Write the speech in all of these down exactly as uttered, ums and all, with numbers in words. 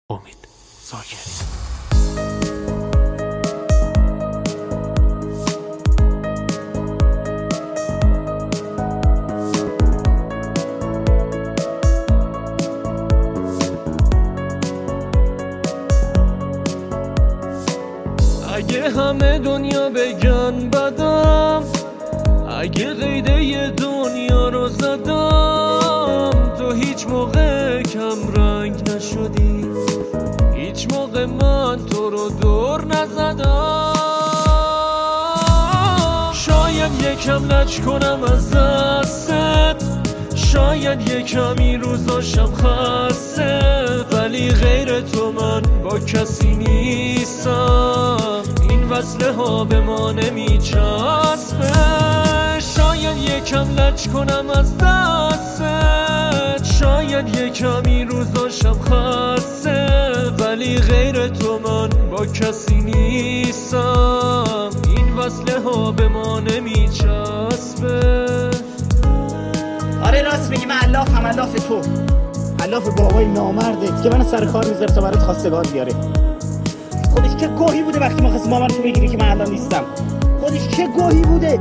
امید زاکری. اگه همه دنیا بگن بدم، اگه قیده دنیا رو زدم، تو هیچ موقع کم رنگ نشدی، هیچ موقع من تو رو دور نزدم. شاید یکم لج کنم از دستت، شاید یکمی روزاشم خسته، ولی غیر تو من با کسی نیستم، این وصله ها به ما نمیچسبه. شاید یکم لج کنم از دستت، شاید یکمی روزاشم خسته، ولی غیر تو من با کسی نیستم، این وصله ها به ما نمیچسبه. آره راست میگی، من علافم، علاف تو، علاف بابای نامرده که من سر کار میذاره تا برات خواستگار بیاره. خودش چه گوهی بوده وقتی ما خواست مامان تو بگیری که من الان نیستم. خودش چه گوهی بوده.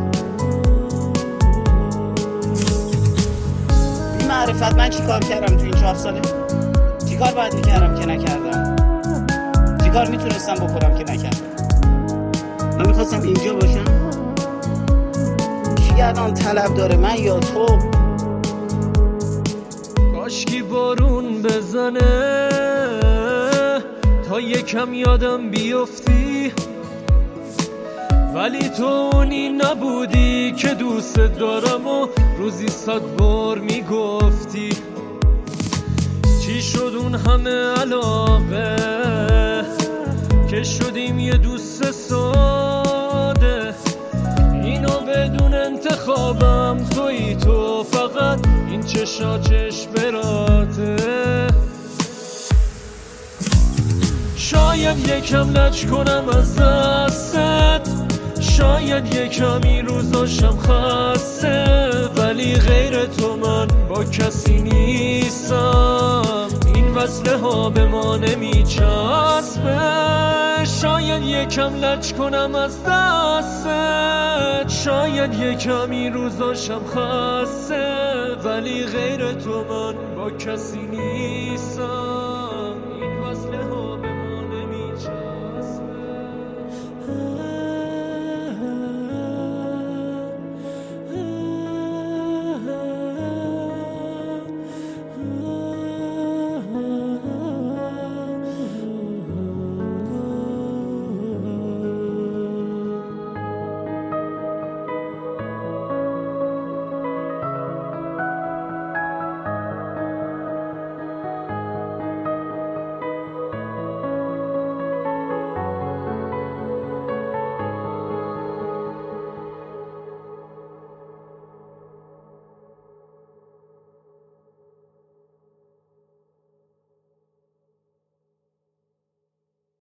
بی معرفت من چی کار کردم تو این چهار ساله؟ چی کار باید میکردم که نکردم؟ چی کار میتونستم بکنم که نکردم؟ من میخواستم اینجا باشم. کی الان طلب داره، من یا تو؟ کاشکی بارون بزنه تا یکم یادم بیفتی، ولی تو اونی نبودی که دوست دارم و روزی صد بار میگفتی. چی شد اون همه علاقه که شدیم یه دوست ساده، اینو بدون انتخابم تویی تو، فقط این چشا چشمراته. شاید یکم لج کنم از دستت، شاید یکمی روزاشم خسته، ولی غیر تو من با کسی نیستم، این وصله ها به ما نمیچسبه. شاید یکم لج کنم از دستت، شاید یکمی روزاشم خسته، ولی غیر تو من با کسی نیستم.